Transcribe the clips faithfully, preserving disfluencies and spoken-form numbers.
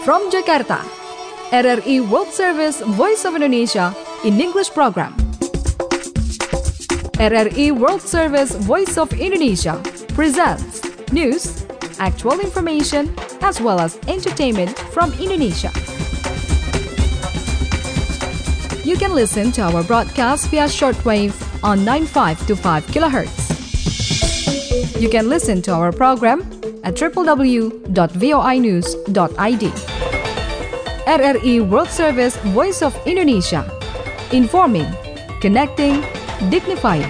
From Jakarta, R R I World Service Voice of Indonesia in English program. R R I World Service Voice of Indonesia presents news, actual information, as well as entertainment from Indonesia. You can listen to our broadcast via shortwave on ninety-five point two five kilohertz. You can listen to our program at w w w dot voinews dot i d. R R I World Service Voice of Indonesia. Informing, connecting, dignifying.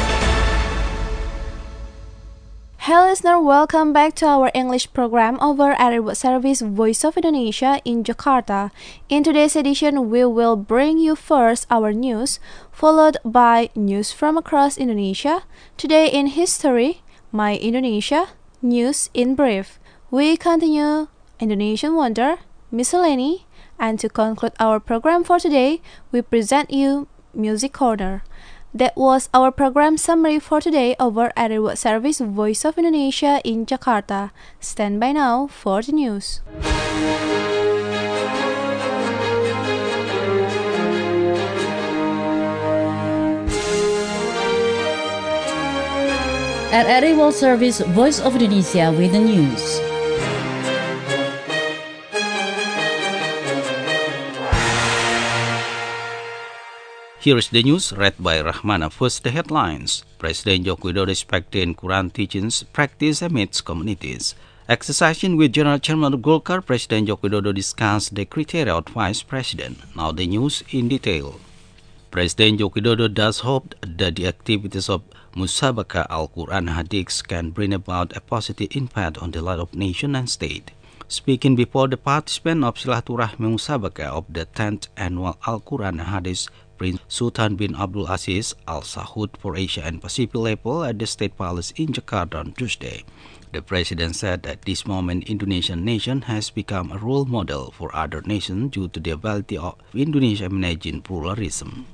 Hello listener, welcome back to our English program over R R I World Service Voice of Indonesia in Jakarta. In today's edition, we will bring you first our news, followed by news from across Indonesia, Today in History, My Indonesia, News in Brief. We continue Indonesian Wonder, Miscellany, and to conclude our program for today, we present you Music Corner. That was our program summary for today over R R I World Service Voice of Indonesia in Jakarta. Stand by now for the news. R R I World Service Voice of Indonesia with the news. Here is the news read by Rahmana. First, the headlines. President Joko Widodo expecting Quran teachings practice amidst communities. Exercising with General Chairman of Golkar, President Joko Widodo discussed the criteria of Vice President. Now the news in detail. President Joko Widodo does hope that the activities of Musabaqah Al-Quran Hadith can bring about a positive impact on the life of nation and state. Speaking before the participants of Silaturahmi Musabaqah of the tenth Annual Al-Quran Hadith, Prince Sultan bin Abdul Aziz Al Saud for Asia and Pacific level at the State Palace in Jakarta on Tuesday. The President said at this moment Indonesian nation has become a role model for other nations due to the ability of Indonesia managing pluralism.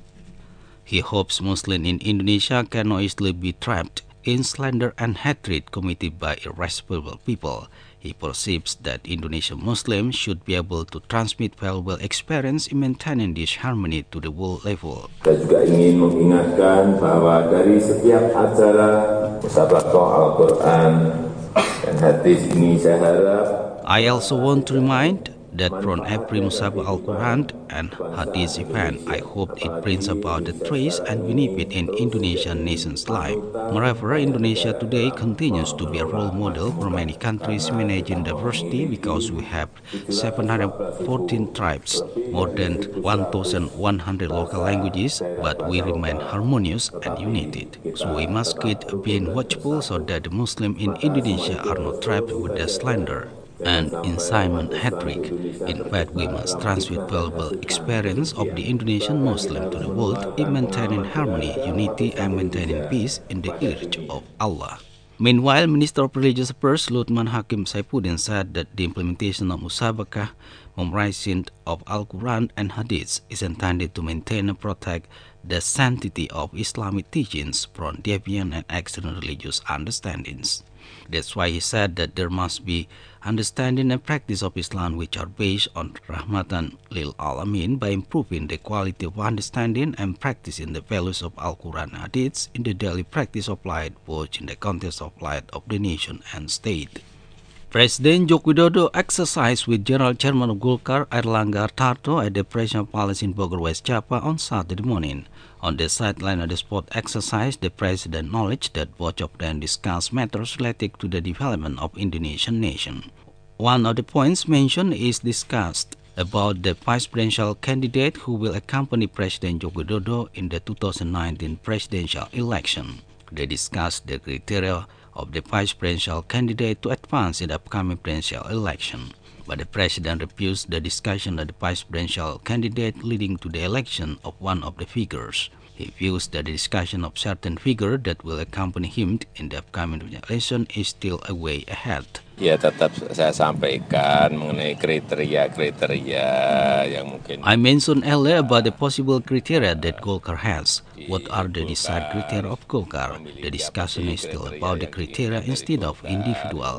He hopes Muslims in Indonesia can not easily be trapped in slander and hatred committed by irresponsible people. He perceives that Indonesian Muslims should be able to transmit valuable experience in maintaining this harmony to the world level. Saya juga ingin mengingatkan bahwa dari setiap acara Musabaqah Al-Quran dan Hadis ini saya harap I also want to remind that from every Musabaqah Al-Quran and Hadith event, I hope it brings about the trace and benefit in Indonesian nation's life. Moreover, Indonesia today continues to be a role model for many countries managing diversity because we have seven hundred fourteen tribes, more than one thousand one hundred local languages, but we remain harmonious and united. So we must keep being watchful so that the Muslims in Indonesia are not trapped with the slander and incitement hatred. In fact, we must transmit valuable experience of the Indonesian Muslim to the world in maintaining harmony, unity, and maintaining peace in the image of Allah. Meanwhile, Minister of Religious Affairs Luthman Hakim Saifuddin said that the implementation of Musabaqah, memorizing of Al-Quran and Hadith, is intended to maintain and protect the sanctity of Islamic teachings from deviant and external religious understandings. That's why he said that there must be understanding and practice of Islam which are based on Rahmatan lil Alamin by improving the quality of understanding and practicing the values of Al-Quran and Hadith in the daily practice of life, both in the context of life of the nation and state. President Joko Widodo exercised with General Chairman of Golkar Airlangga Hartarto at the Presidential Palace in Bogor, West Java on Saturday morning. On the sideline of the sport exercise, the President acknowledged that both of them discussed matters related to the development of Indonesian nation. One of the points mentioned is discussed about the vice presidential candidate who will accompany President Joko Widodo in the two thousand nineteen presidential election. They discussed the criteria of the vice presidential candidate to advance in the upcoming presidential election. But the President refused the discussion of the vice presidential candidate leading to the election of one of the figures. He views that the discussion of certain figure that will accompany him in the upcoming election is still a way ahead. ya tetap saya sampaikan mengenai kriteria-kriteria yang mungkin. I mentioned earlier about the possible criteria that Golkar has. What are the desired criteria of Golkar? The discussion is still about the criteria instead of individual.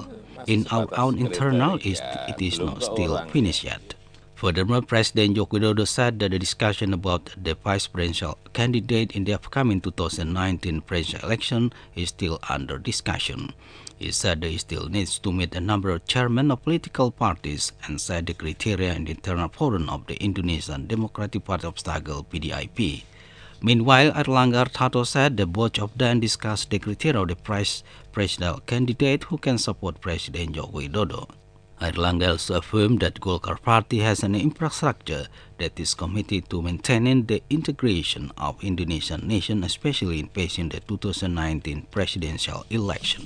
in our own internal, is, it is not still finished yet. Furthermore, President Joko Widodo said that the discussion about the vice presidential candidate in the upcoming two thousand nineteen presidential election is still under discussion. He said that he still needs to meet a number of chairmen of political parties and set the criteria in the internal forum of the Indonesian Democratic Party of Struggle (P D I P). Meanwhile, Airlangga Hartarto said that both of them discussed the criteria of the presidential candidate who can support President Joko Widodo. Airlangga also affirmed that Golkar Party has an infrastructure that is committed to maintaining the integration of Indonesian nation, especially in facing the two thousand nineteen presidential election.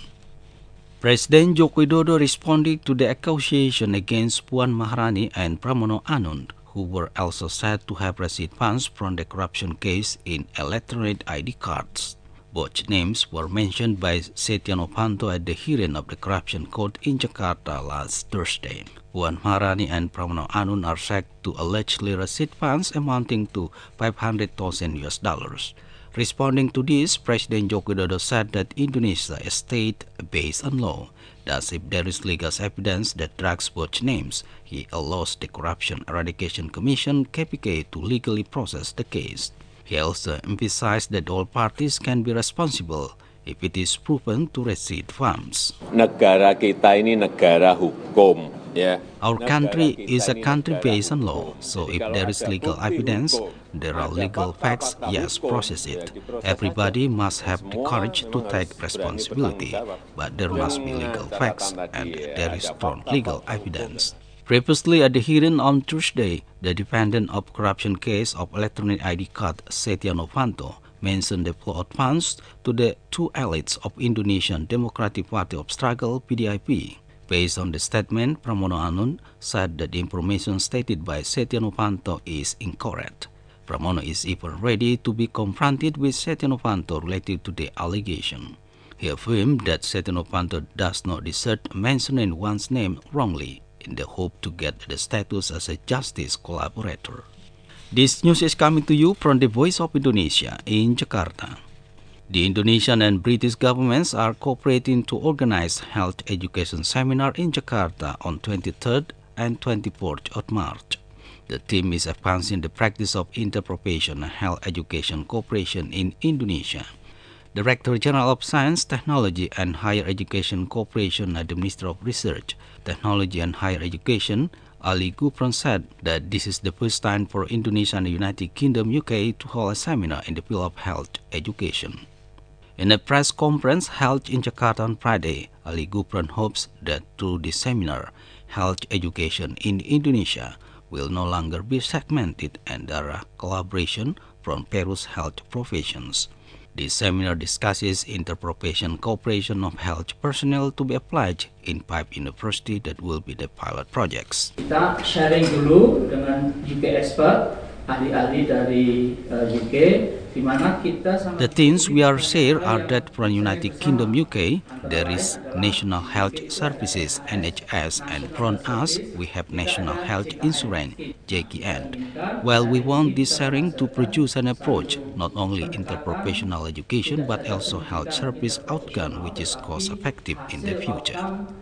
President Joko Widodo responded to the accusation against Puan Maharani and Pramono Anung, who were also said to have received funds from the corruption case in electronic I D cards. Both names were mentioned by Setia Novanto at the hearing of the corruption court in Jakarta last Thursday. Puan Maharani and Pramono Anung are said to allegedly receive funds amounting to five hundred thousand U S dollars. Responding to this, President Joko Widodo said that Indonesia is a state based on law. Thus, if there is legal evidence that drags both names, he allows the Corruption Eradication Commission (K P K) to legally process the case. He also emphasized that all parties can be responsible if it is proven to receive funds. Negara kita ini negara hukum, ya. Our country is a country based on law, so if there is legal evidence, there are legal facts, yes, process it. Everybody must have the courage to take responsibility, but there must be legal facts and there is strong legal evidence. Previously, at the hearing on Tuesday, the defendant of corruption case of electronic I D card, Setia Novanto, mentioned the flow of funds to the two elites of Indonesian Democratic Party of Struggle (P D I P). Based on the statement, Pramono Anung said that the information stated by Setia Novanto is incorrect. Pramono is even ready to be confronted with Setia Novanto related to the allegation. He affirmed that Setia Novanto does not deserve mentioning one's name wrongly, in the hope to get the status as a justice collaborator. This news is coming to you from the Voice of Indonesia in Jakarta. The Indonesian and British governments are cooperating to organize health education seminar in Jakarta on twenty-third and twenty-fourth of March. The theme is advancing the practice of interprofessional health education cooperation in Indonesia. Director General of Science, Technology and Higher Education Cooperation at the Ministry of Research, Technology and Higher Education, Ali Gufron, said that this is the first time for Indonesia and the United Kingdom U K to hold a seminar in the field of health education. In a press conference held in Jakarta on Friday, Ali Gufron hopes that through this seminar, health education in Indonesia will no longer be segmented and there are collaboration from various health professions. This seminar discusses interprofessional cooperation of health personnel to be applied in five universities that will be the pilot projects. Kita sharing dulu dengan U K expert, ahli-ahli dari uh, U K, di mana kita sama. The things we are share are that from United Kingdom U K, there is National Health Services N H S, and from us we have National Health Insurance J K N. While we want this sharing to produce an approach not only interprofessional education but also health service outcome which is cost effective in the future.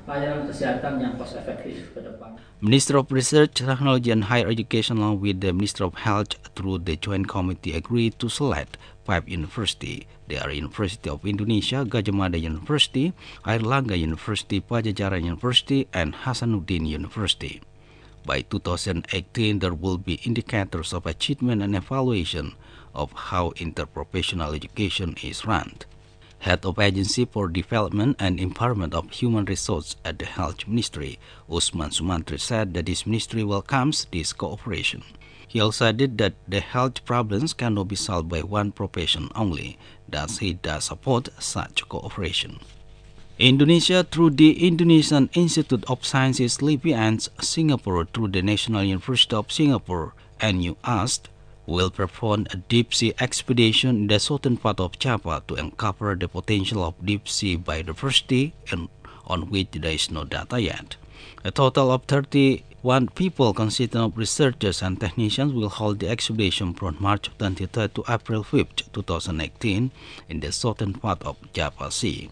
Minister of Research, Technology and Higher Education along with the Minister of Health through the Joint Committee agreed to select five universities. They are University of Indonesia, Gadjah Mada University, Airlangga University, Pajajaran University, and Hasanuddin University. By two thousand eighteen, there will be indicators of achievement and evaluation of how interprofessional education is run. Head of Agency for Development and Empowerment of Human Resources at the Health Ministry, Usman Sumantri, said that this ministry welcomes this cooperation. He also added that the health problems cannot be solved by one profession only, thus he does support such cooperation. Indonesia, through the Indonesian Institute of Sciences L I P I, and Singapore through the National University of Singapore, N U A S T, will perform a deep-sea expedition in the southern part of Java to uncover the potential of deep-sea biodiversity, and on which there is no data yet. A total of thirty-one people consisting of researchers and technicians will hold the expedition from March twenty-third to April fifth, two thousand eighteen in the southern part of Java Sea.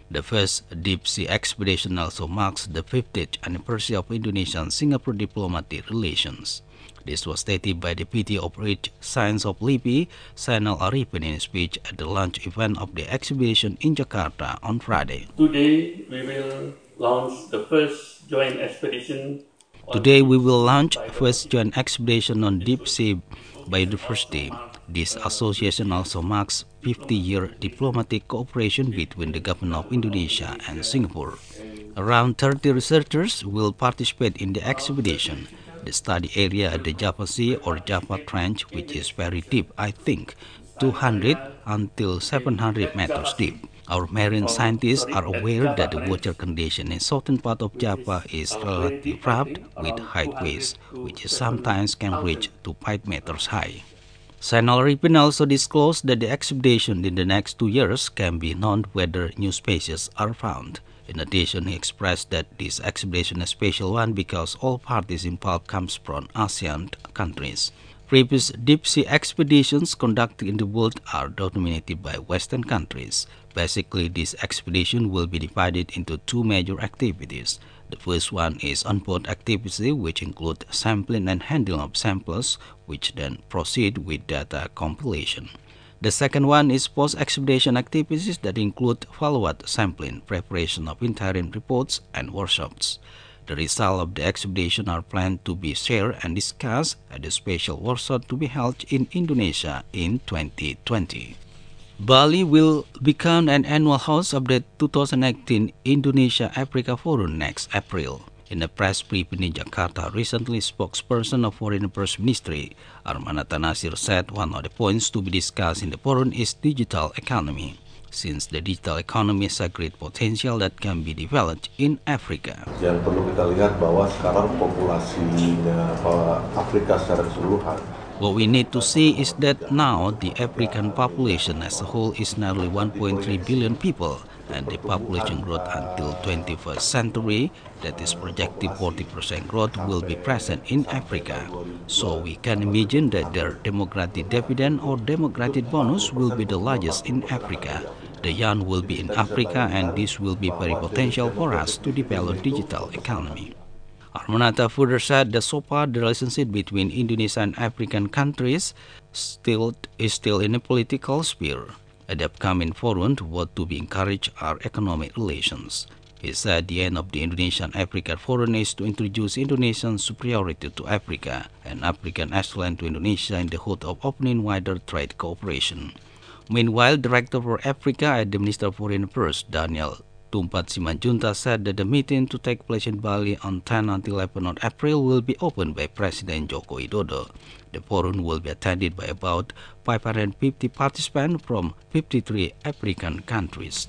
The first deep-sea expedition also marks the fiftieth anniversary of Indonesian-Singapore diplomatic relations. This was stated by Deputy Operator Science of LIPI, Zainal Arifin, in a speech at the launch event of the exhibition in Jakarta on Friday. Today we will launch the first joint expedition. Today we will launch first joint expedition on deep-sea biodiversity. This association also marks fifty-year diplomatic cooperation between the government of Indonesia and Singapore. Around thirty researchers will participate in the expedition. The study area at the Java Sea or Java Trench, which is very deep, I think, two hundred until seven hundred meters deep. Our marine scientists are aware that the water condition in southern part of Java is relatively rough with high waves, which sometimes can reach to five meters high. Zainal Arifin also disclosed that the expedition in the next two years can be known whether new species are found. In addition, he expressed that this expedition is a special one because all parties involved comes from ASEAN countries. Previous deep-sea expeditions conducted in the world are dominated by Western countries. Basically, this expedition will be divided into two major activities. The first one is onboard activity, which include sampling and handling of samples, which then proceed with data compilation. The second one is post-expedition activities that include follow-up sampling, preparation of interim reports, and workshops. The results of the expedition are planned to be shared and discussed at a special workshop to be held in Indonesia in twenty twenty. Bali will become an annual host of the two thousand eighteen Indonesia-Africa Forum next April. In a press briefing in Jakarta recently, spokesperson of Foreign Affairs Ministry, Armanata Nasir, said one of the points to be discussed in the forum is digital economy, since the digital economy has a great potential that can be developed in Africa. Yang perlu kita lihat bahwa sekarang populasinya Afrika secara keseluruhan. What we need to see is that now the African population as a whole is nearly one point three billion people, and the population growth until twenty-first century, that is projected forty percent growth, will be present in Africa. So we can imagine that their demographic dividend or demographic bonus will be the largest in Africa. The young will be in Africa, and this will be very potential for us to develop digital economy. Armanata further said that so far the relationship between Indonesia and African countries still is still in a political sphere. At the upcoming forum, what to be encouraged are economic relations. He said the aim of the Indonesian-Africa Forum is to introduce Indonesian superiority to Africa and African excellence to Indonesia in the hope of opening wider trade cooperation. Meanwhile, Director for Africa at the Minister of Foreign Affairs, Daniel Tumpat Simanjunta, said that the meeting to take place in Bali on tenth until eleventh of April will be opened by President Joko Widodo. The forum will be attended by about five hundred fifty participants from fifty-three African countries.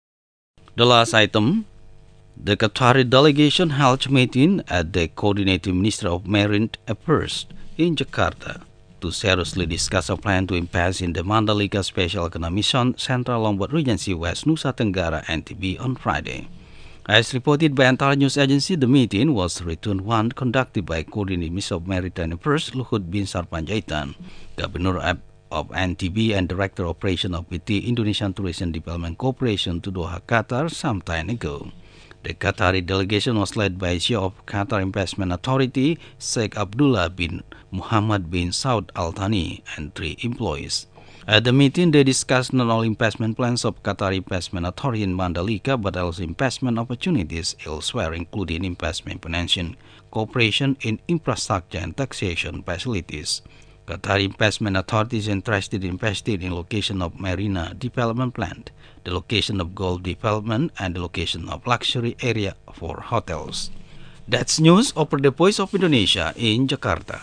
The last item, the Qatari delegation held a meeting at the Coordinating Minister of Marine Affairs in Jakarta to seriously discuss a plan to invest in the Mandalika Special Economic Zone, Central Lombok Regency, West Nusa Tenggara, N T B on Friday. As reported by Antara News Agency, the meeting was the return one conducted by Coordinating Minister of Maritime Affairs Luhut Bin Sarpanjaitan, Governor of N T B and Director of Operation of P T Indonesian Tourism Development Corporation to Doha, Qatar some time ago. The Qatari delegation was led by C E O of Qatar Investment Authority, Sheikh Abdullah bin Muhammad bin Saud Al Thani, and three employees. At the meeting, they discussed not only investment plans of Qatar Investment Authority in Mandalika, but also investment opportunities elsewhere, including investment financing, cooperation in infrastructure and taxation facilities. Qatar Investment Authority is interested in investing in location of marina development plant, the location of gold development, and the location of luxury area for hotels. That's news over the Voice of Indonesia in Jakarta.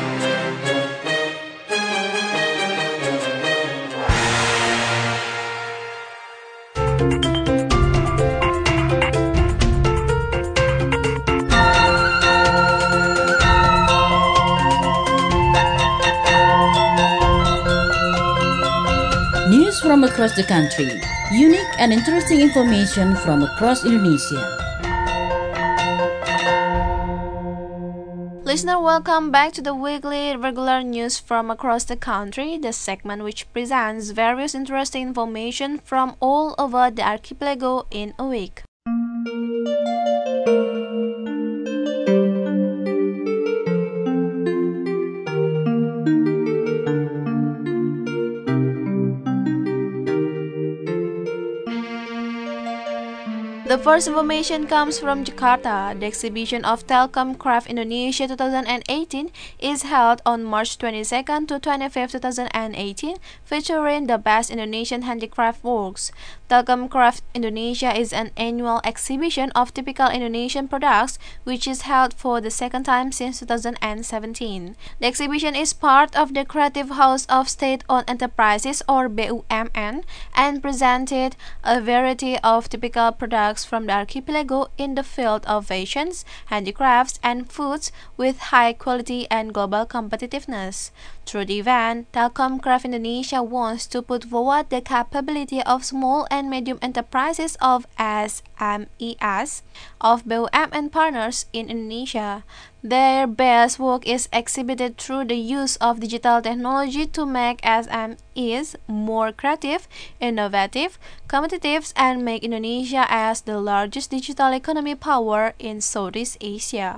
News from across the country, unique and interesting information from across Indonesia. Listener, welcome back to the weekly regular news from across the country, the segment which presents various interesting information from all over the archipelago in a week. The first information comes from Jakarta. The exhibition of Telkom Craft Indonesia twenty eighteen is held on March twenty-second to twenty-fifth, twenty eighteen, featuring the best Indonesian handicraft works. Telkom Craft Indonesia is an annual exhibition of typical Indonesian products which is held for the second time since two thousand seventeen. The exhibition is part of the Creative House of State-Owned Enterprises or B U M N and presented a variety of typical products from the archipelago in the field of fashions, handicrafts, and foods with high quality and global competitiveness. Through the event, Telkom Craft Indonesia wants to put forward the capability of small and medium enterprises of S M Es of B U M N partners in Indonesia. Their best work is exhibited through the use of digital technology to make S M Es more creative, innovative, competitive, and make Indonesia as the largest digital economy power in Southeast Asia.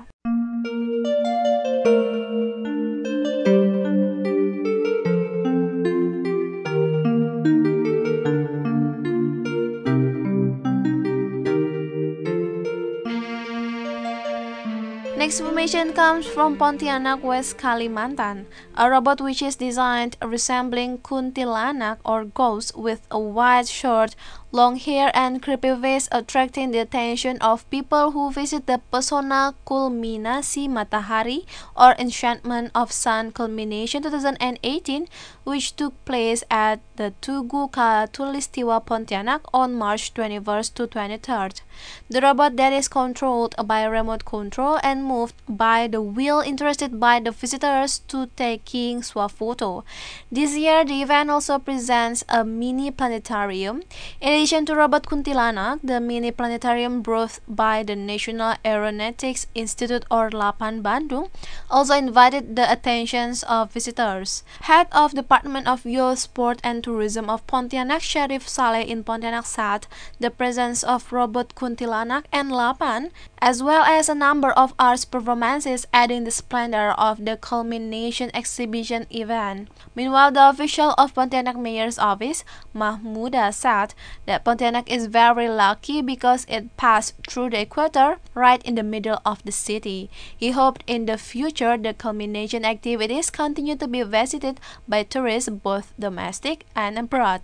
Next information comes from Pontianak, West Kalimantan. A robot which is designed resembling kuntilanak or ghost with a white shirt, long hair, and creepy face, attracting the attention of people who visit the Pesona Kulminasi Matahari or Enchantment of Sun Culmination twenty eighteen, which took place at the Tugu Katulistiwa Pontianak on March twenty-first to twenty-third. The robot that is controlled by remote control and moved by the wheel interested by the visitors to taking swafoto. This year, the event also presents a mini planetarium. In addition to Robot Kuntilanak, the mini planetarium brought by the National Aeronautics Institute or LAPAN Bandung also invited the attentions of visitors. Head of Department of Youth, Sport and Tourism of Pontianak, Sharif Saleh in Pontianak said the presence of Robot Kuntilanak and LAPAN, as well as a number of arts performances, adding the splendor of the culmination exhibition event. Meanwhile, the official of Pontianak Mayor's Office, Mahmuda, said that Pontianak is very lucky because it passed through the equator right in the middle of the city. He hoped in the future the culmination activities continue to be visited by tourists both domestic and abroad.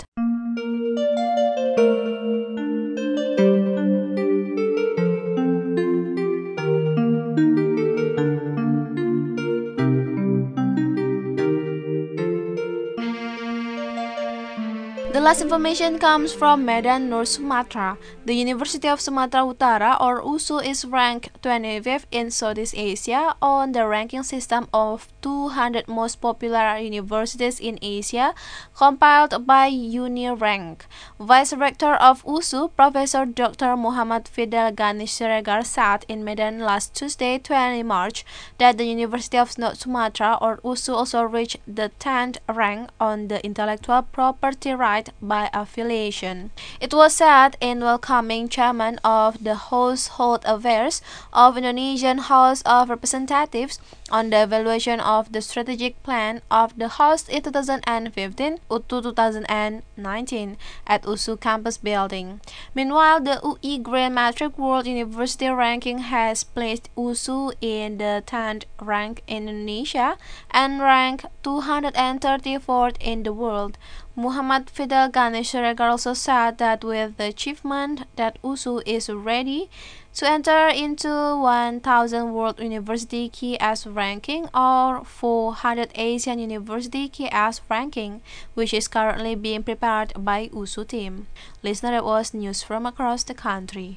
The last information comes from Medan, North Sumatra. The University of Sumatra Utara or U S U is ranked twenty-fifth in Southeast Asia on the ranking system of two hundred most popular universities in Asia compiled by UniRank. Vice Rector of U S U, Professor Doctor Muhammad Fidel Ghani Siregar said in Medan last Tuesday, twentieth March, that the University of North Sumatra or U S U also reached the tenth rank on the intellectual property right by affiliation. It was said in welcoming chairman of the Household Affairs of Indonesian House of Representatives on the evaluation of the strategic plan of the House in two thousand fifteen to two thousand nineteen at U S U campus building. Meanwhile, the U I Grand Matric World University ranking has placed U S U in the tenth rank in Indonesia and ranked two hundred thirty-fourth in the world. Muhammad Fidel Ghani Siregar also said that with the achievement that U S U is ready to enter into one thousand World University Key S ranking or four hundred Asian University Key S ranking, which is currently being prepared by U S U team. Listener, that was news from across the country.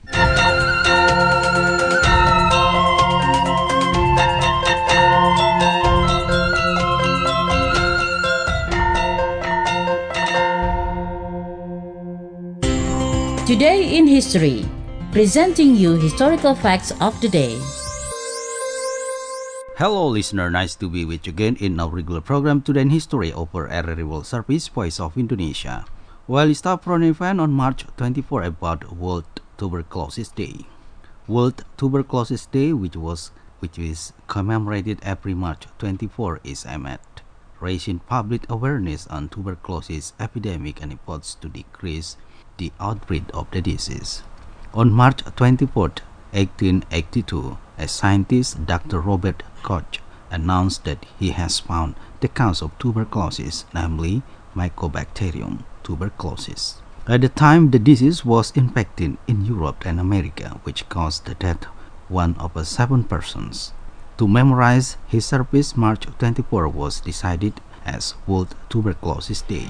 Today in History, presenting you historical facts of the day. Hello listener, nice to be with you again in our regular program Today in History over R R I World Service Voice of Indonesia. Well, it's start from an event on March twenty-fourth about World Tuberculosis Day. World Tuberculosis Day, which was which is commemorated every March twenty-fourth, is aimed at raising public awareness on tuberculosis epidemic and efforts to decrease the outbreak of the disease. On March twenty-fourth, eighteen eighty-two, a scientist, Doctor Robert Koch, announced that he has found the cause of tuberculosis, namely Mycobacterium tuberculosis. At the time, the disease was infected in Europe and America, which caused the death of one over seven persons. To memorize his service, March twenty-fourth was decided as World Tuberculosis Day.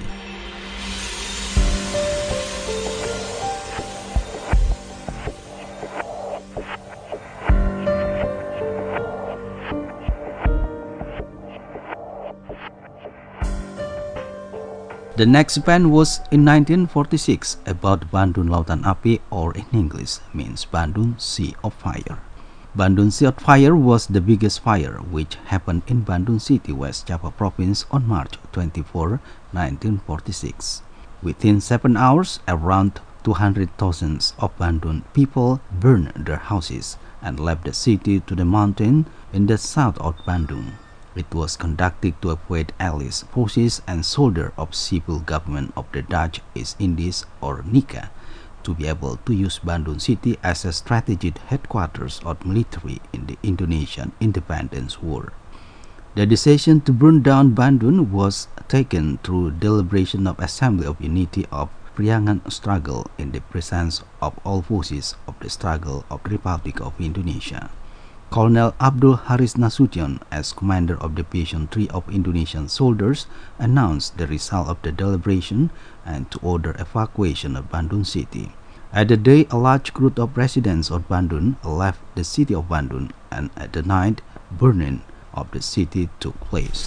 The next event was in nineteen forty-six about Bandung Lautan Api, or in English means Bandung Sea of Fire. Bandung Sea of Fire was the biggest fire which happened in Bandung City, West Java Province on March twenty-fourth, nineteen forty-six. Within seven hours, around two hundred thousand of Bandung people burned their houses and left the city to the mountain in the south of Bandung. It was conducted to avoid allies forces and soldiers of civil government of the Dutch East Indies, or N I C A, to be able to use Bandung City as a strategic headquarters of military in the Indonesian Independence War. The decision to burn down Bandung was taken through deliberation of Assembly of Unity of Priangan struggle in the presence of all forces of the struggle of the Republic of Indonesia. Colonel Abdul Haris Nasution, as commander of Division three of Indonesian soldiers, announced the result of the deliberation and to order evacuation of Bandung City. At the day, a large group of residents of Bandung left the city of Bandung, and at the night, burning of the city took place.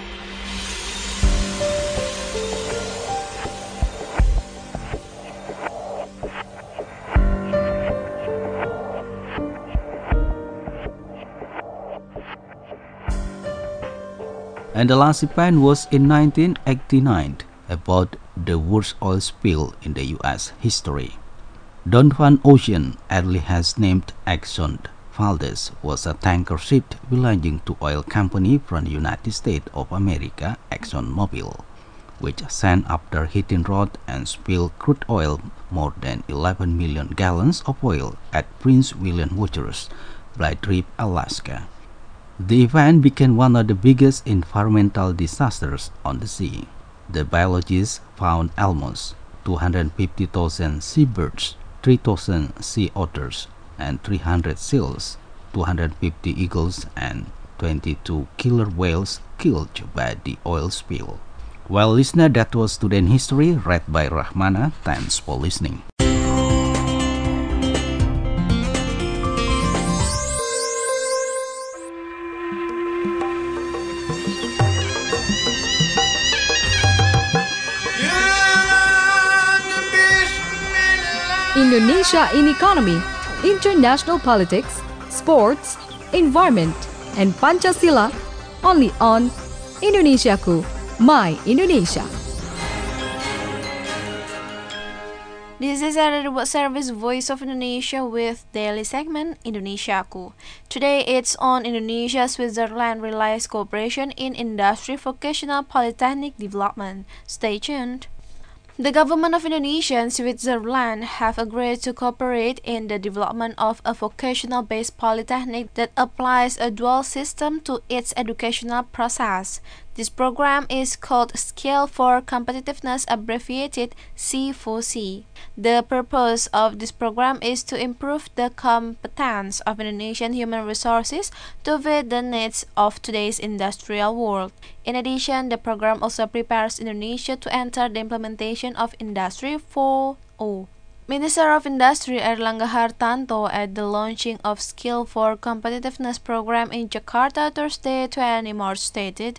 And the last event was in nineteen eighty-nine about the worst oil spill in the U S history. Donovan Ocean, early has named Exxon Valdez, was a tanker ship belonging to oil company from the United States of America, ExxonMobil, which sank after hitting rock and spilled crude oil more than eleven million gallons of oil at Prince William Waters, Blythe, Alaska. The event became one of the biggest environmental disasters on the sea. The biologists found almost two hundred fifty thousand seabirds, three thousand sea otters, and three hundred seals, two hundred fifty eagles, and twenty-two killer whales killed by the oil spill. Well, listener, that was Today in History, read by Rahmana. Thanks for listening. Indonesia in economy, international politics, sports, environment, and Pancasila, only on Indonesiaku, My Indonesia. This is R R I World Service Voice of Indonesia with daily segment Indonesiaku. Today it's on Indonesia-Switzerland Relies Cooperation in Industry Vocational Polytechnic Development. Stay tuned. The government of Indonesia and Switzerland have agreed to cooperate in the development of a vocational-based polytechnic that applies a dual system to its educational process. This program is called Skill for Competitiveness, abbreviated S I four C. The purpose of this program is to improve the competence of Indonesian human resources to meet the needs of today's industrial world. In addition, the program also prepares Indonesia to enter the implementation of Industry four point oh. Minister of Industry Airlangga Hartanto at the launching of Skill for Competitiveness program in Jakarta Thursday, twentieth March stated,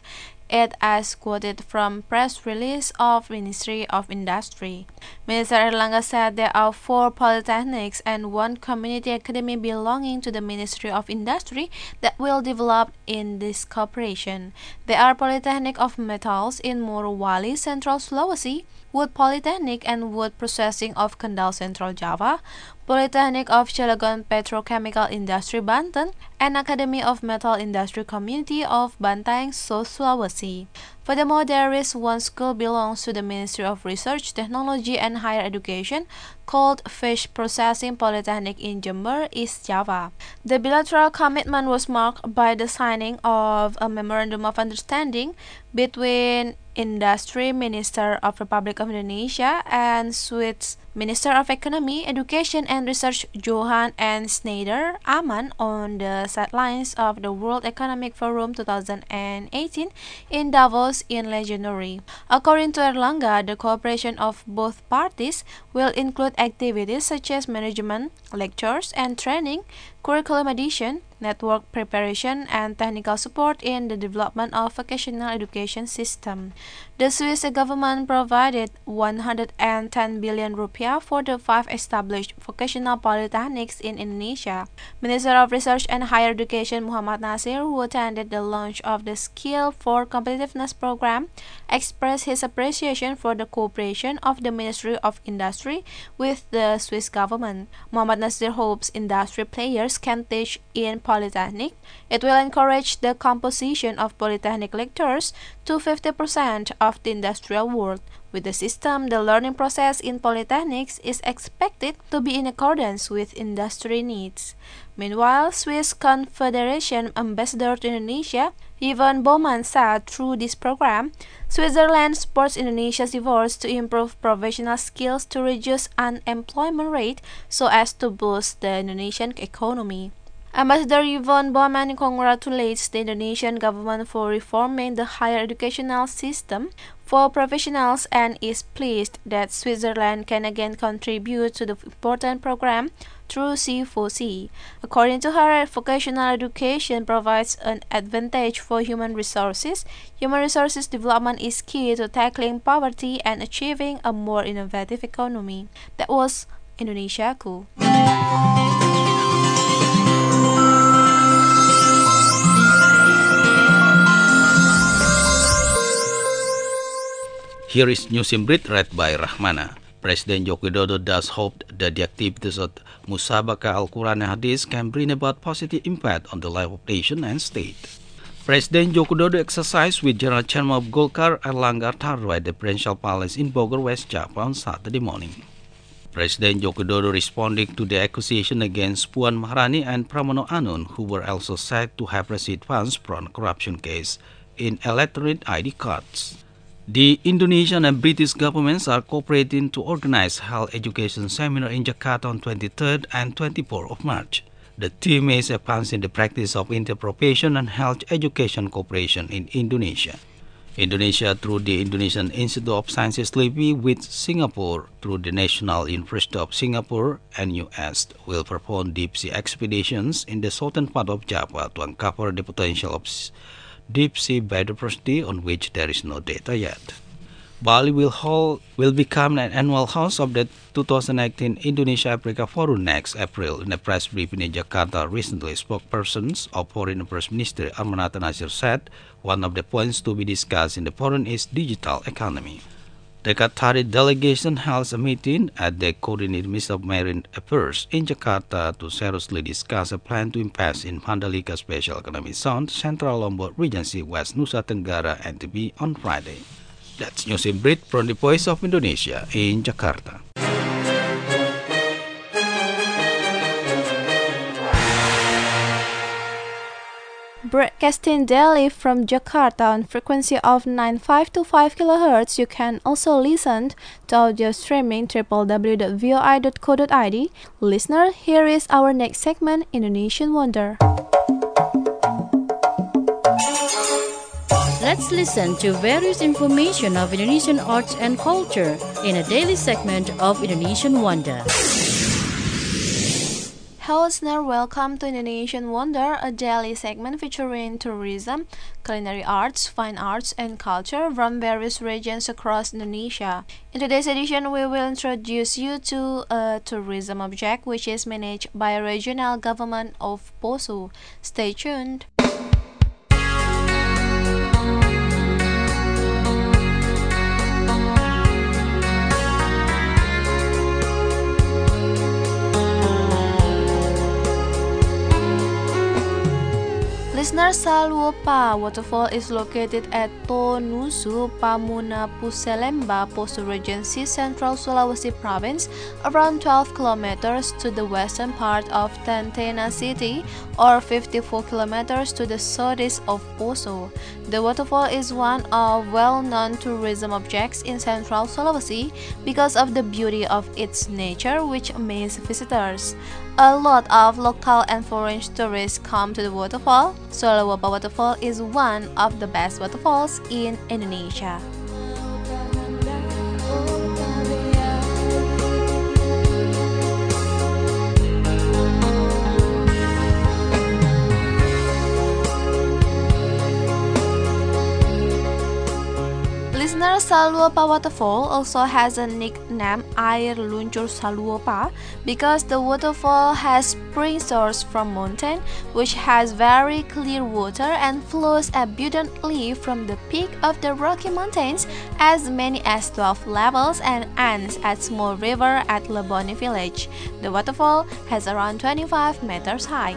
It as quoted from press release of Ministry of Industry. Minister Airlangga said there are four polytechnics and one community academy belonging to the Ministry of Industry that will develop in this cooperation. There are Polytechnic of Metals in Morowali, Central Sulawesi, Wood Polytechnic and Wood Processing of Kendal, Central Java, Polytechnic of Cilegon Petrochemical Industry Banten, and Academy of Metal Industry Community of Bantaeng, South Sulawesi. Furthermore, there is one school belongs to the Ministry of Research, Technology and Higher Education called Fish Processing Polytechnic in Jember, East Java. The bilateral commitment was marked by the signing of a Memorandum of Understanding between Industry Minister of Republic of Indonesia and Swiss Minister of Economy, Education and Research Johan and Schneider Aman on the sidelines of the World Economic Forum twenty eighteen in Davos in late January. According to Airlangga, the cooperation of both parties will include activities such as management, lectures and training, curriculum addition, network preparation, and technical support in the development of vocational education system. The Swiss government provided one hundred ten billion rupiah for the five established vocational polytechnics in Indonesia. Minister of Research and Higher Education Muhammad Nasir, who attended the launch of the Skill for Competitiveness program, expressed his appreciation for the cooperation of the Ministry of Industry with the Swiss government. Muhammad Nasir hopes industry players can teach in Polytechnic. It will encourage the composition of Polytechnic lecturers to fifty percent of the industrial world. With the system, the learning process in polytechnics is expected to be in accordance with industry needs. Meanwhile, Swiss Confederation Ambassador to Indonesia, Yvonne Bowman, said through this program, Switzerland supports Indonesia's efforts to improve professional skills to reduce unemployment rate so as to boost the Indonesian economy. Ambassador Yvonne Bowman congratulates the Indonesian government for reforming the higher educational system for professionals and is pleased that Switzerland can again contribute to the important program through C four C. According to her, vocational education provides an advantage for human resources. Human resources development is key to tackling poverty and achieving a more innovative economy. That was Indonesiaku. Here is News in Brief read by Rahmana. President Joko Widodo thus hoped that the activities of Musabaqah Al-Quran and Hadith can bring about positive impact on the life of nation and state. President Joko Widodo exercised with General Chairman of Golkar Airlangga Tardo at the Presidential Palace in Bogor, West Java on Saturday morning. President Joko Widodo responding to the accusation against Puan Maharani and Pramono Anung, who were also said to have received funds from a corruption case in electronic I D cards. The Indonesian and British governments are cooperating to organize health education seminar in Jakarta on twenty-third and twenty-fourth of March. The theme is advancing the practice of interprofession and health education cooperation in Indonesia. Indonesia, through the Indonesian Institute of Sciences L I P I with Singapore through the National University of Singapore and U S will perform deep sea expeditions in the southern part of Java to uncover the potential of deep sea biodiversity on which there is no data yet. Bali will hold will become an annual host of the two thousand eighteen Indonesia Africa Forum next April. In a press briefing in Jakarta recently, spokespersons of Foreign Affairs Ministry Armanata Nasir said one of the points to be discussed in the forum is digital economy. The Qatari delegation held a meeting at the Coordinated Ministry of Marine Affairs in Jakarta to seriously discuss a plan to invest in Mandalika Special Economic Zone, Central Lombok Regency, West Nusa Tenggara, N T B on Friday. That's News in Brief from the Voice of Indonesia in Jakarta. Broadcasting daily from Jakarta on frequency of ninety-five point two five kilohertz, you can also listen to audio streaming w w w dot v o i dot co dot i d. Listener, here is our next segment, Indonesian Wonder. Let's listen to various information of Indonesian arts and culture in a daily segment of Indonesian Wonder. Hello listener, welcome to Indonesian Wonder, a daily segment featuring tourism, culinary arts, fine arts, and culture from various regions across Indonesia. In today's edition, we will introduce you to a tourism object which is managed by a regional government of Poso. Stay tuned. Listener, Saluopa waterfall is located at Tonusu, Pamuna Puselemba, Poso Regency, Central Sulawesi Province, around twelve kilometers to the western part of Tentena City, or fifty-four kilometers to the southeast of Poso. The waterfall is one of well-known tourism objects in Central Sulawesi because of the beauty of its nature, which amazes visitors. A lot of local and foreign tourists come to the waterfall. Saluopa waterfall is one of the best waterfalls in Indonesia. Listener, Saluopa waterfall also has a nickname Air Luncur Saluopa because the waterfall has spring source from mountain which has very clear water and flows abundantly from the peak of the Rocky Mountains as many as twelve levels and ends at small river at Leboni village. The waterfall has around twenty-five meters high.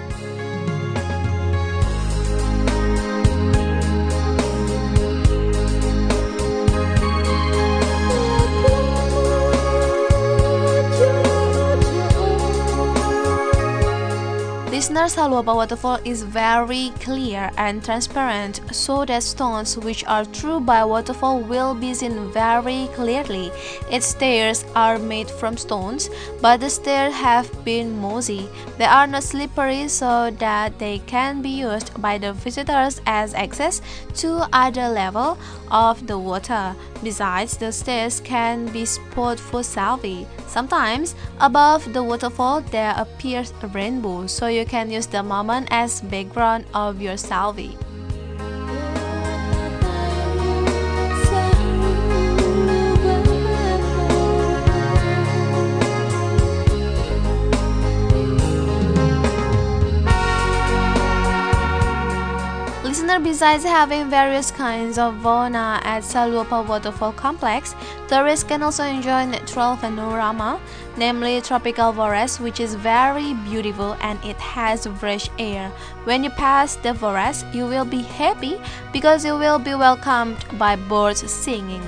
Listener, Saluopa waterfall is very clear and transparent, so that stones which are through by waterfall will be seen very clearly. Its stairs are made from stones, but the stairs have been mossy. They are not slippery, so that they can be used by the visitors as access to other level of the water. Besides, the stairs can be spot for selfie. Sometimes, above the waterfall there appears a rainbow, so you can use the moment as background of your selfie. Listener, besides having various kinds of fauna at Saluopa Waterfall Complex, tourists can also enjoy natural panorama, namely tropical forest, which is very beautiful and it has fresh air. When you pass the forest, you will be happy because you will be welcomed by birds singing.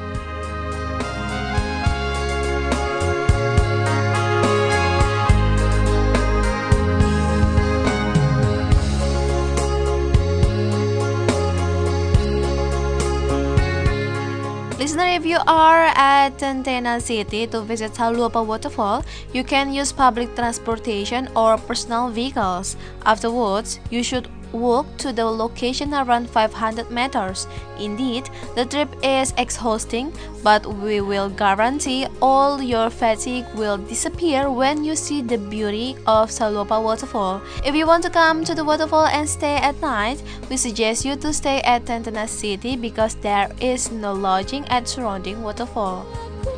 Listener, if you are at Tentena City to visit Saluopa Waterfall, you can use public transportation or personal vehicles. Afterwards, you should walk to the location around five hundred meters. Indeed, the trip is exhausting, but we will guarantee all your fatigue will disappear when you see the beauty of Saluopa Waterfall. If you want to come to the waterfall and stay at night, we suggest you to stay at Tentena City because there is no lodging at surrounding waterfall.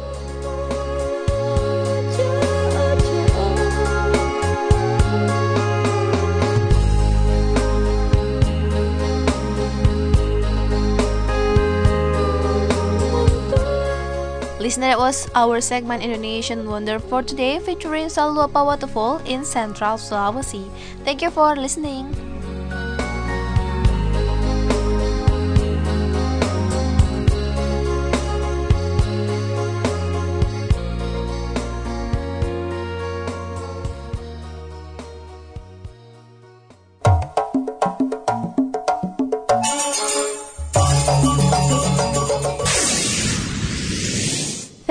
Listener, that was our segment Indonesian Wonder for today featuring Saluopa Waterfall in Central Sulawesi. Thank you for listening.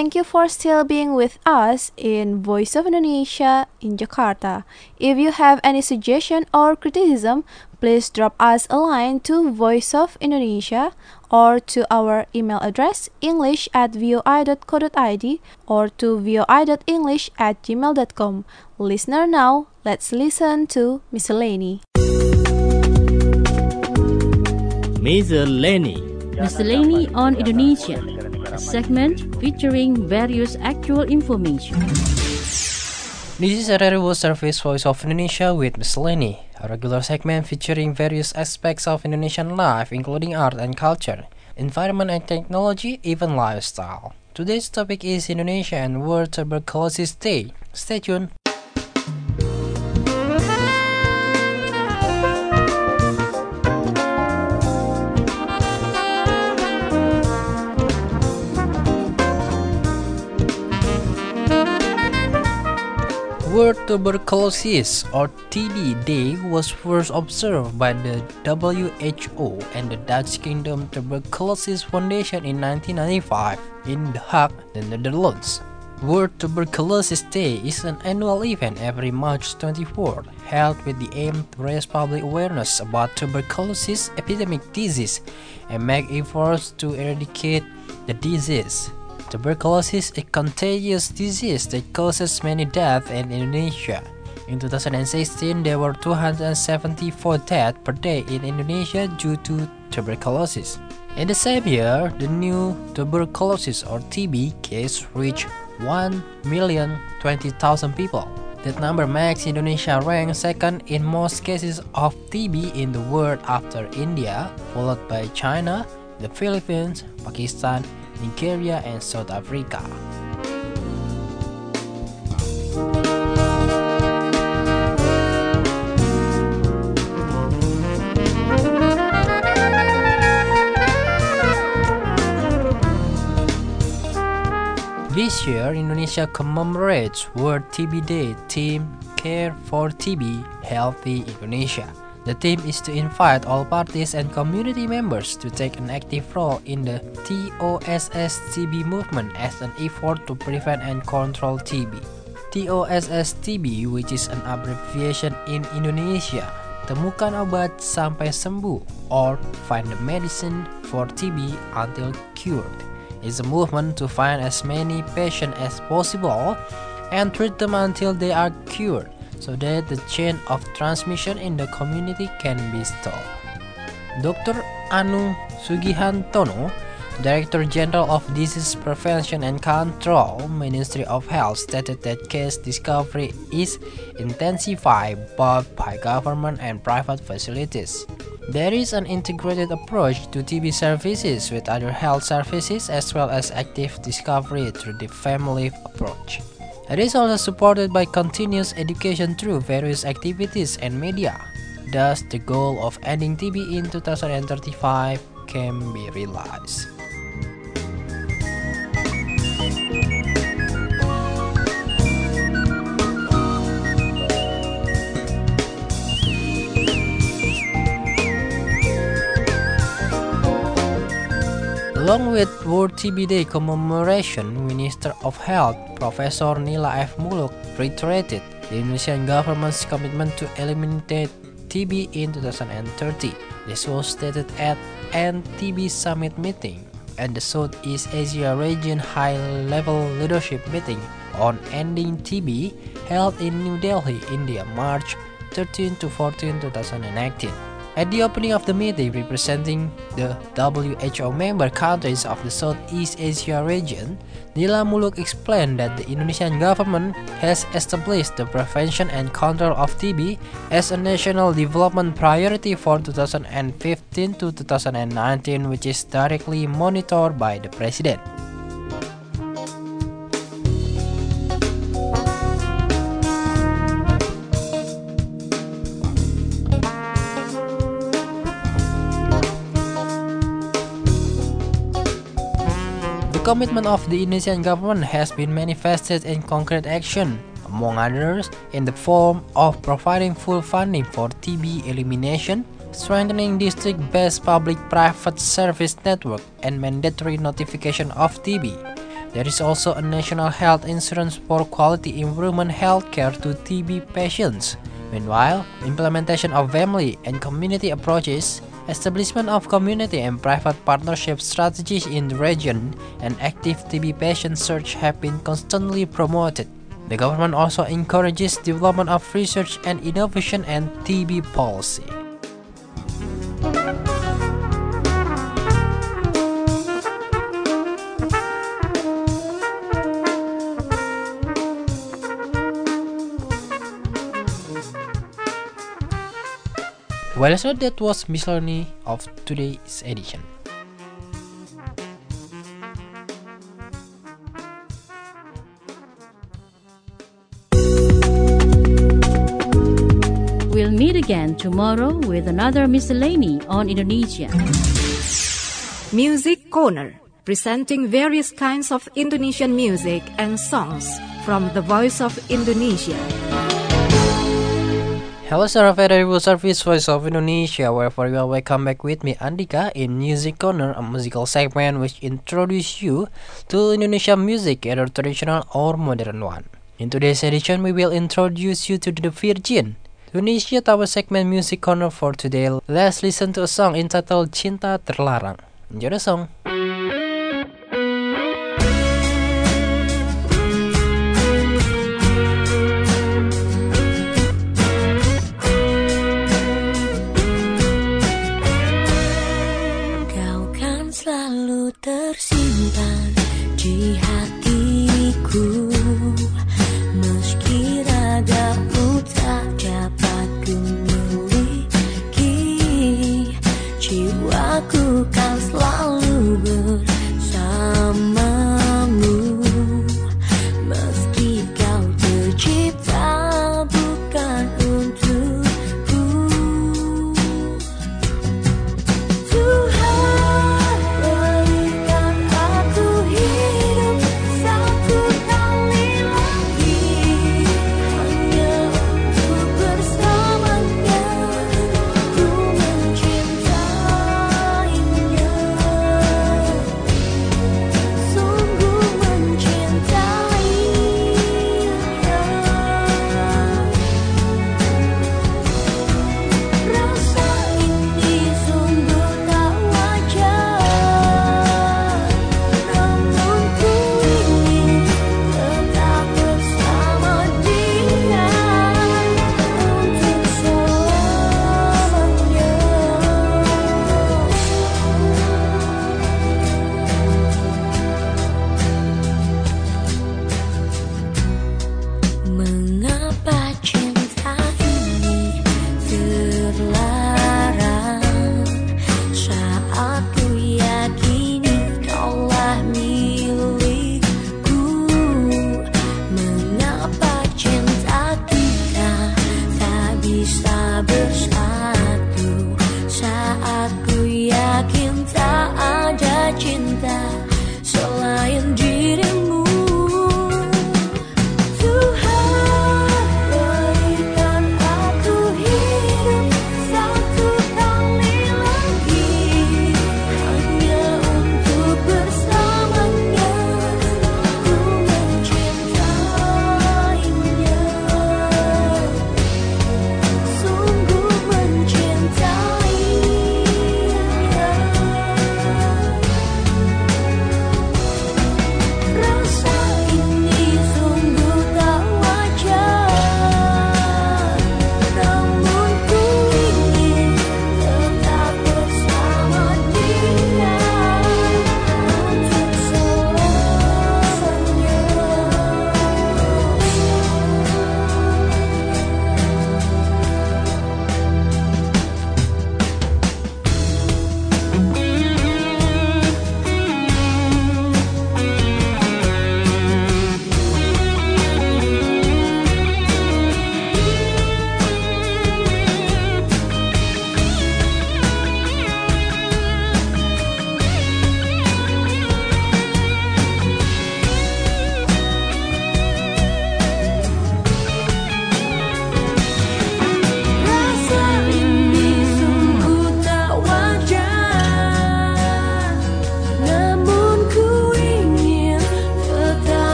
Thank you for still being with us in Voice of Indonesia in Jakarta. If you have any suggestion or criticism, please drop us a line to Voice of Indonesia or to our email address english at voi dot co dot id or to voi dot english at gmail dot com. Listener now, let's listen to Miscellany. Miscellany. Miscellany on Indonesia, a segment featuring various actual information. This is a radio service Voice of Indonesia with Miscellany, a regular segment featuring various aspects of Indonesian life, including art and culture, environment and technology, even lifestyle. Today's topic is Indonesia and World Tuberculosis Day. Stay tuned. World Tuberculosis or T B Day was first observed by the W H O and the Dutch Kingdom Tuberculosis Foundation in nineteen ninety-five in The Hague, the Netherlands. World Tuberculosis Day is an annual event every March twenty-fourth, held with the aim to raise public awareness about tuberculosis epidemic disease and make efforts to eradicate the disease. Tuberculosis is a contagious disease that causes many deaths in Indonesia. In two thousand sixteen, there were two hundred seventy-four deaths per day in Indonesia due to tuberculosis. In the same year, the new tuberculosis or T B case reached one million twenty thousand people. That number makes Indonesia rank second in most cases of T B in the world after India, followed by China, the Philippines, Pakistan, Nigeria, and South Africa. This year, Indonesia commemorates World T B Day theme Care for T B, Healthy Indonesia. The theme is to invite all parties and community members to take an active role in the T O S S T B movement as an effort to prevent and control T B. T O S S T B, which is an abbreviation in Indonesia, temukan obat sampai sembuh, or find the medicine for T B until cured, is a movement to find as many patients as possible and treat them until they are cured, so that the chain of transmission in the community can be stopped. Doctor Anu Sugihantono, Director General of Disease Prevention and Control, Ministry of Health, stated that case discovery is intensified both by government and private facilities. There is an integrated approach to T B services with other health services as well as active discovery through the family approach. It is also supported by continuous education through various activities and media. Thus, the goal of ending T B in two thousand thirty-five can be realized. Along with World T B Day commemoration, Minister of Health Professor Nila F. Muluk reiterated the Indonesian government's commitment to eliminate T B in two thousand thirty. This was stated at End T B Summit meeting and the Southeast Asia Region High-Level Leadership Meeting on Ending T B held in New Delhi, India, March thirteenth to fourteenth, two thousand nineteen. At the opening of the meeting, representing the W H O member countries of the Southeast Asia region, Nila Muluk explained that the Indonesian government has established the prevention and control of T B as a national development priority for two thousand fifteen to two thousand nineteen, which is directly monitored by the President. The commitment of the Indonesian government has been manifested in concrete action, among others, in the form of providing full funding for T B elimination, strengthening district-based public-private service network, and mandatory notification of T B. There is also a national health insurance for quality improvement healthcare to T B patients. Meanwhile, implementation of family and community approaches, establishment of community and private partnership strategies in the region, and active T B patient search have been constantly promoted. The government also encourages development of research and innovation and T B policy. Well, so that was miscellany of today's edition. We'll meet again tomorrow with another miscellany on Indonesia. Music Corner, presenting various kinds of Indonesian music and songs from the Voice of Indonesia. Hello, Sarah Federal Service Voice of Indonesia, wherever you are. Welcome back with me, Andika, in Music Corner, a musical segment which introduces you to Indonesian music, either traditional or modern one. In today's edition, we will introduce you to The Virgin. To initiate our segment Music Corner for today, let's listen to a song entitled Cinta Terlarang. Enjoy the song. Selalu tersimpan di hatiku, meski ragaku tak dapat ku miliki, jiwaku kan selalu bersamamu, meski kau tercipta bukan untukku.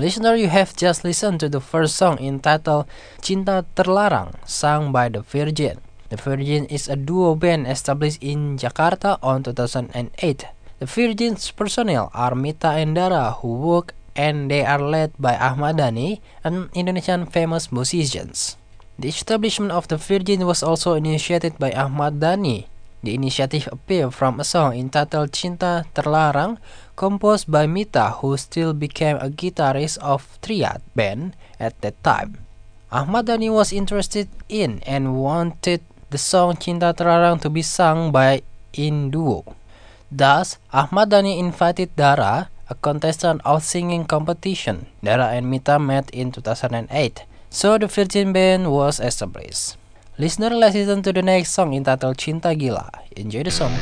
Listener, you have just listened to the first song entitled Cinta Terlarang, sung by The Virgin. The Virgin is a duo band established in Jakarta on two thousand eight. The Virgin's personnel are Mita and Dara, who work and they are led by Ahmad Dhani, an Indonesian famous musician. The establishment of the Virgin was also initiated by Ahmad Dhani. The initiative appeared from a song entitled Cinta Terlarang, composed by Mita, who still became a guitarist of Triad band at that time. Ahmad Dhani was interested in and wanted the song Cinta Terlarang to be sung by in duo. Thus, Ahmad Dhani invited Dara, a contestant of singing competition. Dara and Mita met in two thousand eight, so the Virgin Band was established. Listener, let's listen to the next song entitled Cinta Gila. Enjoy the song.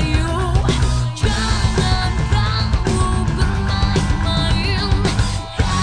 Jangan kamu bermain-main.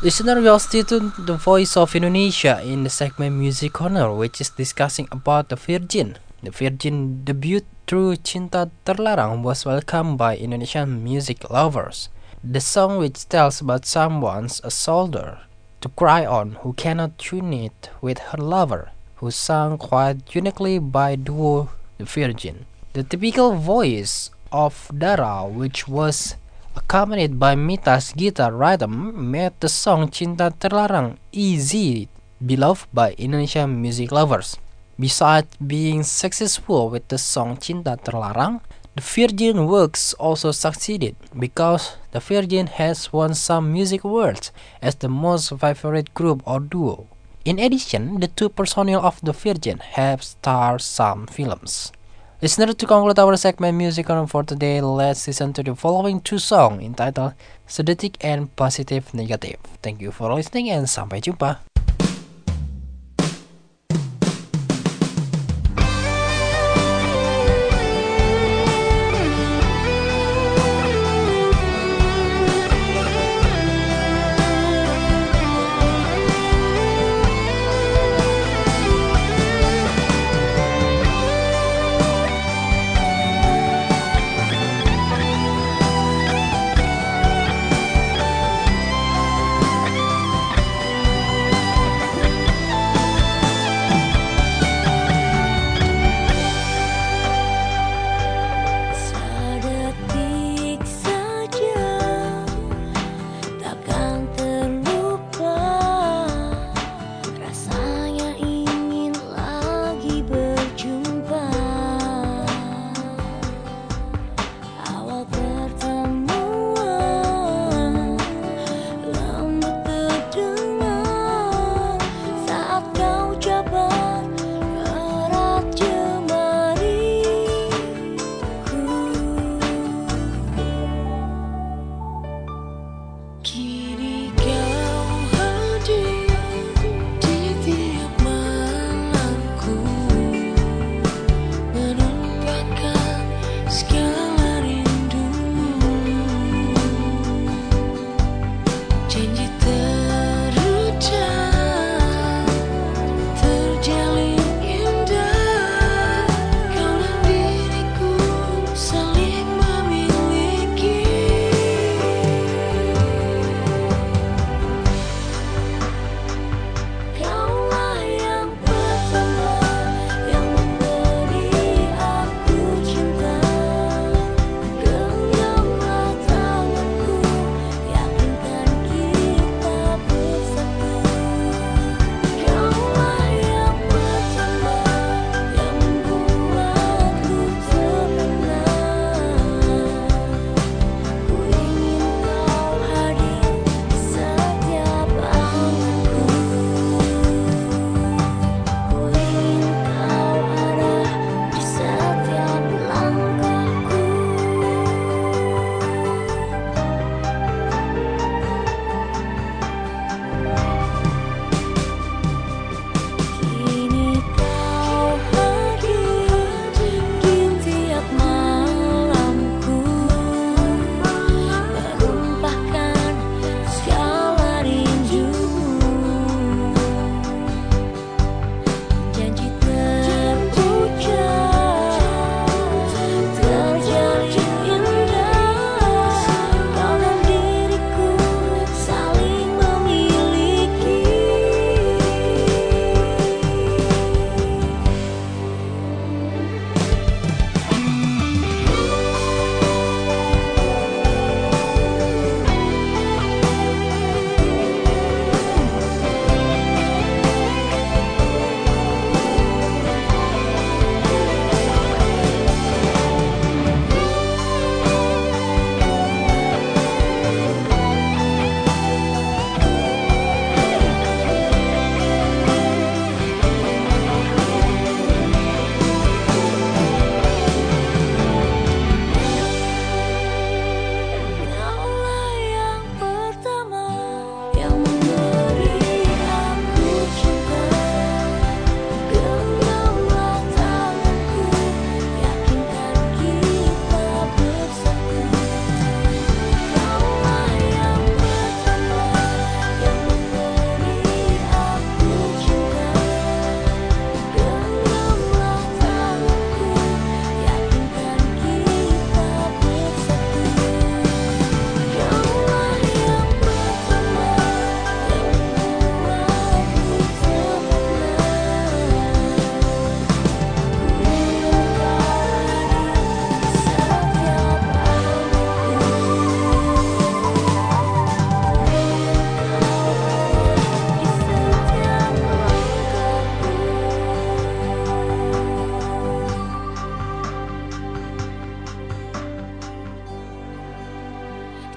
Listener, we are still to the Voice of Indonesia in the segment Music Corner, which is discussing about the Virgin. The Virgin debut through Cinta Terlarang was welcomed by Indonesian music lovers. The song, which tells about someone's a shoulder to cry on who cannot tune it with her lover, who sung quite uniquely by duo The Virgin. The typical voice of Dara, which was accompanied by Mita's guitar rhythm, made the song Cinta Terlarang easy beloved by Indonesian music lovers. Besides being successful with the song Cinta Terlarang, The Virgin works also succeeded because The Virgin has won some music awards as the most favorite group or duo. In addition, the two personnel of The Virgin have starred some films. Listener, to conclude our segment Music Corner for today, let's listen to the following two songs entitled Sedetik and Positive Negative. Thank you for listening and sampai jumpa.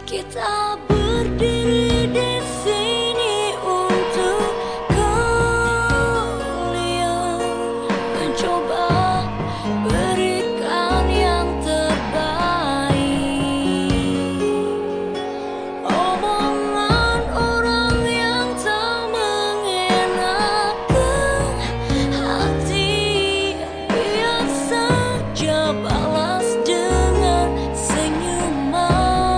Kita berdiri di sini untuk kalian, mencoba berikan yang terbaik. Omongan orang yang tak mengenakan hati, biar saja balas dengan senyuman.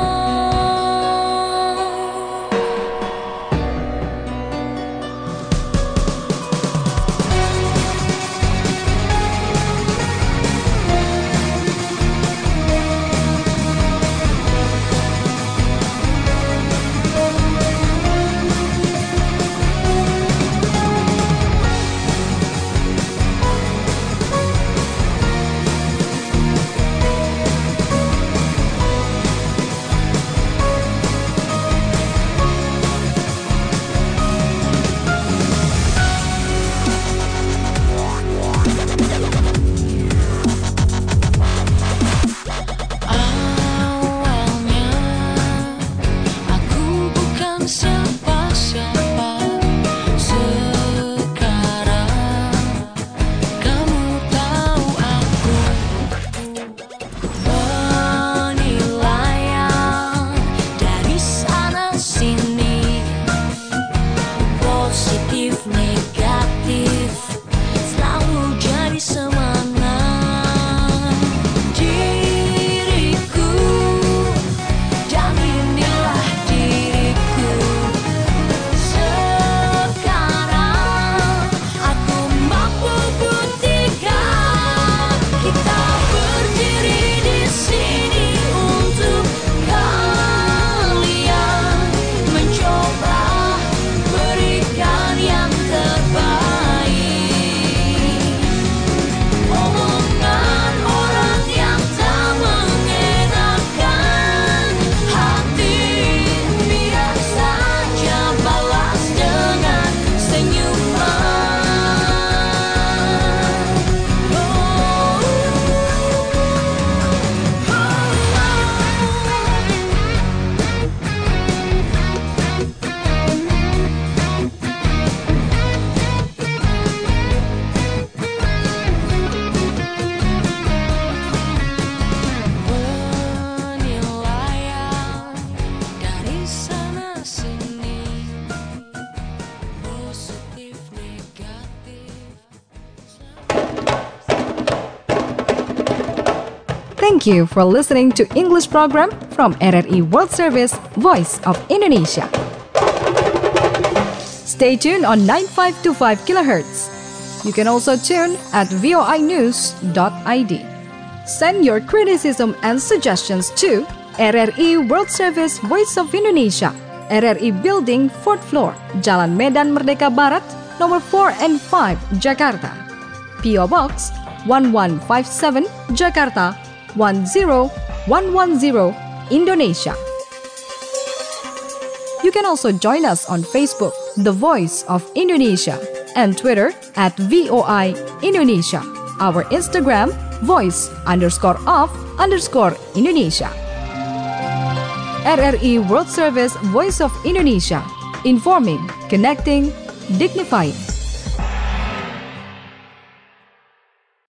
Awalnya aku bukan siapa-siapa, sekarang kamu tahu aku. Penilaian dari sana sini, positif negatif, selalu jadi semangat. Diriku dan inilah diriku. Sekarang aku mampu buktikan, kita berdiri di sini untuk kalian, mencoba berikan yang terbaik. Omongan orang yang tak mengenakan hati, biar saja balas dengan senyuman. Penilaian dari sana sini, positif negatif. Thank you for listening to English program from R R I World Service Voice of Indonesia. Stay tuned on nine five two five kilohertz. You can also tune at v o i news dot i d. Send your criticism and suggestions to R R I World Service Voice of Indonesia, R R I Building, fourth floor, Jalan Medan Merdeka Barat, number four and five, Jakarta. P O Box one one five seven, Jakarta one zero one one zero, Indonesia. You can also join us on Facebook, The Voice of Indonesia, and Twitter at V O I Indonesia. Our Instagram, voice underscore of underscore Indonesia. R R I World Service Voice of Indonesia, informing, connecting, dignifying.